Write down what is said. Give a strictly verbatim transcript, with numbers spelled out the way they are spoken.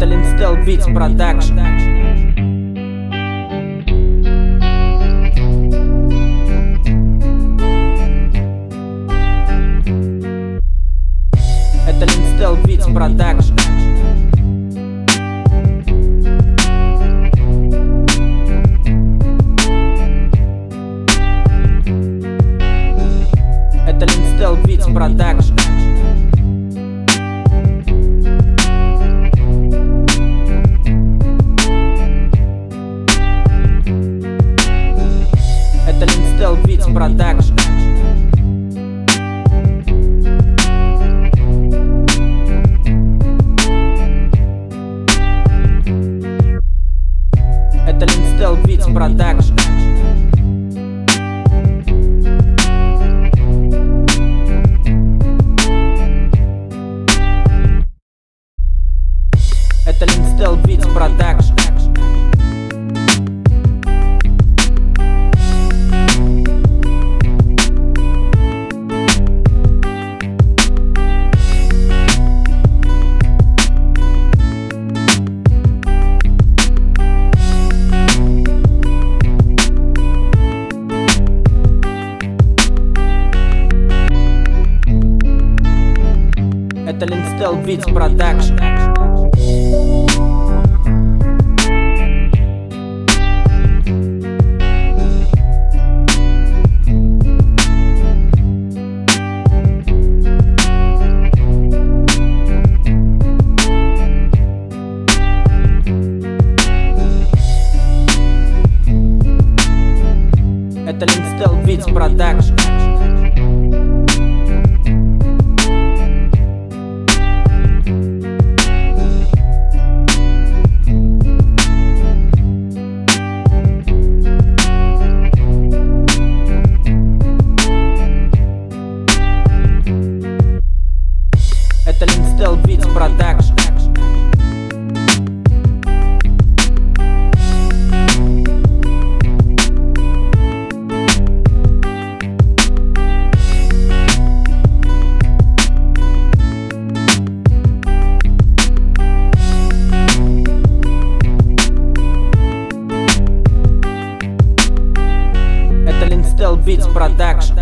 Это Linstyle Beats Production. Это Linstyle Beats Production. Это Linstyle Beats Production. Это Linstyle Beats Production. Это Linstyle Beats Production. Это Linstyle Beats Production. Это Linstyle Beats Production. Это Linstyle Beats Production. Это Linstyle Beats Production. Это Linstyle Beats Production.